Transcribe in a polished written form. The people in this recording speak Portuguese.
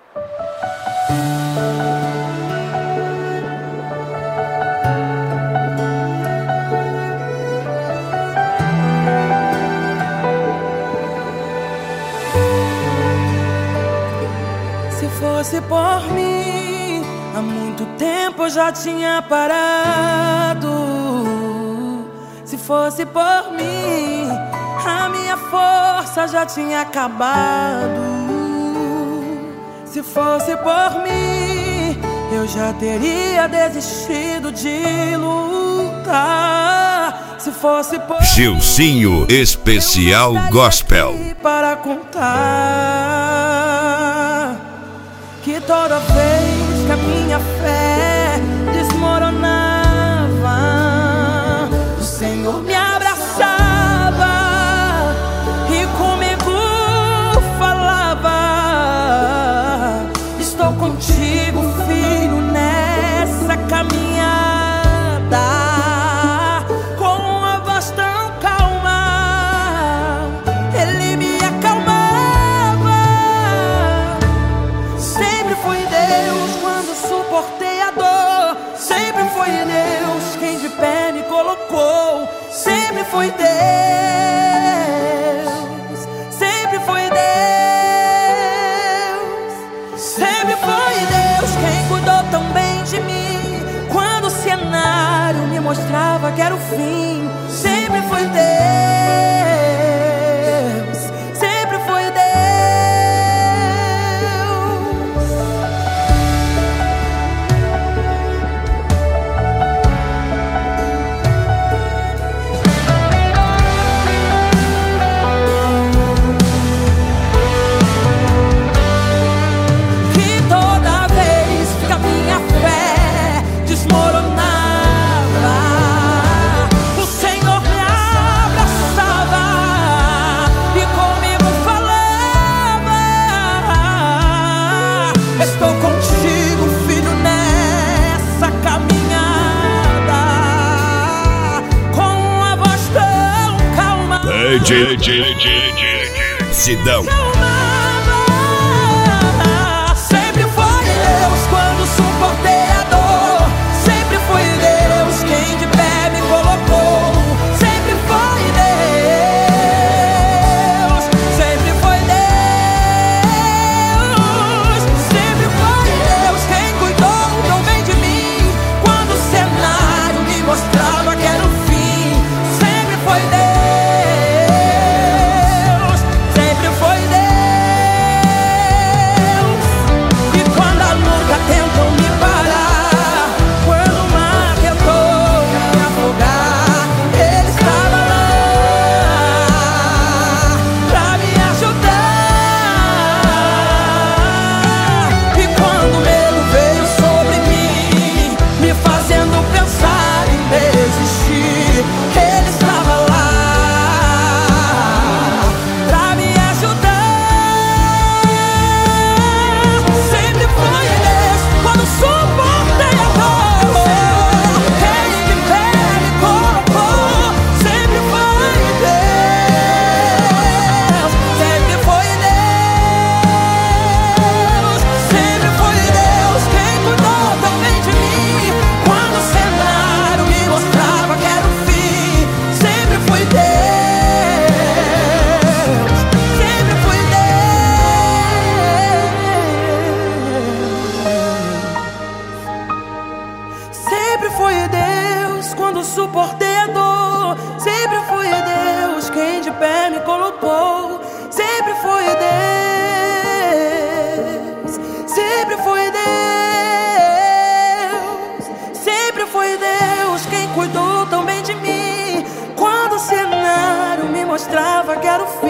Se fosse por mim, há muito tempo eu já tinha parado. Se fosse por mim, a minha força já tinha acabado. Se fosse por mim, eu já teria desistido de lutar. Se fosse por Gilzinho Especial Gospel. Para contar que toda vez que a minha fé desmoronava, o Senhor me abraçava e comigo falava: estou contigo, filho, nessa caminhada. Com uma voz tão calma, Ele me acalmava. Sempre foi Deus quando suportei a dor. Sempre foi Deus quem de pé me colocou. Sempre foi Deus. Sempre foi Deus. Sempre foi Deus quem cuidou tão bem de mim quando o cenário me mostrava que era o fim. Sempre foi Deus. Sempre foi Deus. Que toda vez que a minha fé desmoronava, o Senhor me abraçava e comigo falava: estou contigo, filho, nessa caminhada. Com uma voz tão calma, Sidão. sempre foi Deus quando suportei a dor. Sempre foi Deus quem de pé me colocou. Sempre foi Deus. Sempre foi Deus. Sempre foi Deus quem cuidou tão bem de mim quando o cenário me mostrava que era o fim. Sempre foi Deus. Sempre foi Deus. E quando a luta tentou me parar, quando o mar tentou me afogar, Ele estava lá pra me ajudar. E quando o medo veio sobre mim, me fazendo pensar em desistir, Ele estava lá pra me ajudar. Sempre foi Deus quando suportei a dor. Ele de pé me colocou. Sempre foi Deus. Sempre foi Deus. Sempre foi Deus quem cuidou tão bem de mim quando o cenário me mostrava que era o fim. Sempre foi Deus. Sempre foi Deus. Sempre foi Deus quando suportei a dor. Sempre foi Deus quem de pé me colocou. Sempre foi Deus. Sempre foi Deus. Sempre foi Deus quem cuidou tão bem de mim quando o cenário me mostrava que era o fim.